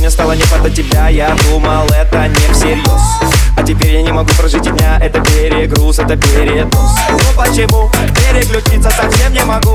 мне стало не до тебя. Я думал, это не всерьез, а теперь я не могу прожить и дня. Это перегруз, это передоз. Ну почему переключиться совсем не могу?